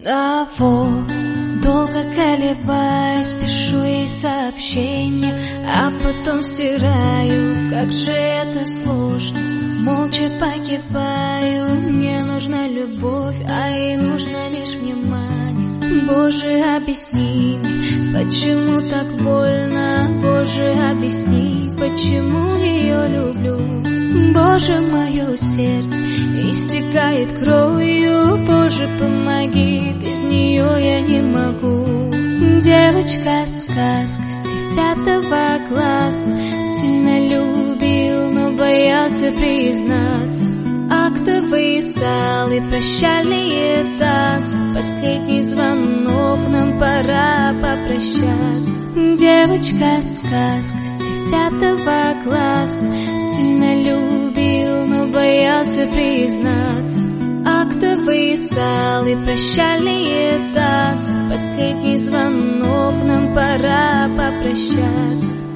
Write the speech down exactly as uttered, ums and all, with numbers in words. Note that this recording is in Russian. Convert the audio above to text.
того. Долго колебаюсь, пишу ей сообщение, а потом стираю, как же это сложно. Молча погибаю, мне нужна любовь, а ей нужно лишь внимание. Боже, объясни мне, почему так больно. Боже, объясни, почему ее люблю. Боже, мое сердце истекает кровью. Боже, помоги, без нее я не могу. Девочка-сказка с девятого класса, сильно любил, но боялся признаться. Актовые залы, прощальные танцы, последний звонок, нам пора попрощаться. Девочка-сказка с девятого класса, сильно любил, но боялся признаться. Актовые залы, прощальные танцы, последний звонок, нам пора попрощаться.